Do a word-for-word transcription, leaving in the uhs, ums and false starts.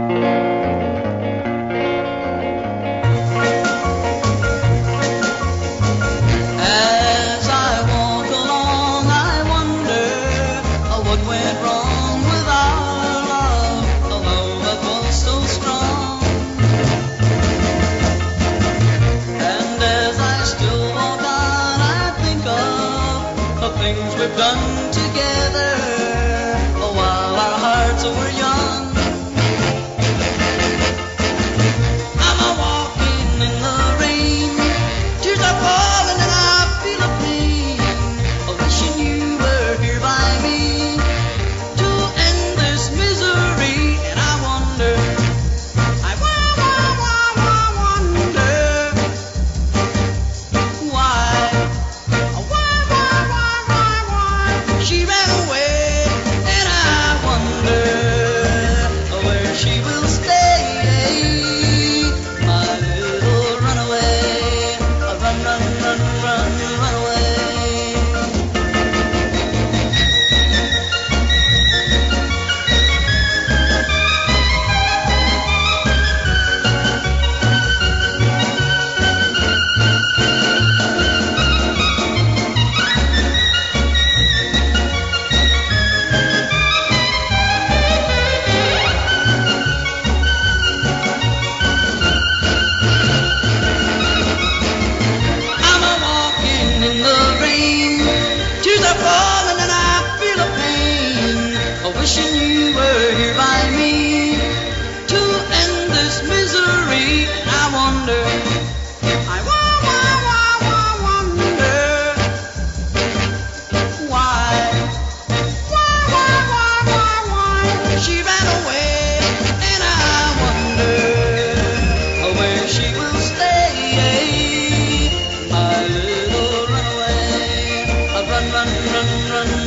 As I walk along, I wonder uh, what went wrong with our love, a love that was so strong. And as I still walk on, I think of the things we've done together uh, while our hearts were young. I'm a walking in the rain, tears are falling and I feel a pain, a wishing you were here by me to end this misery. And I wonder, I wa- wa- wa- wa- wonder why, why, why, why, why, why she ran away. And I wonder where she will stay, my little runaway. Run, run, run, run, run away. I'm a walking in the rain, tears are falling and I feel a pain, a wishing you were here by me to end this misery. I wonder, I wa- wa- wa- wa- wonder why, why, why, why, why, why she ran away. And I wonder where she will stay, my little runaway. Run, run, run, run,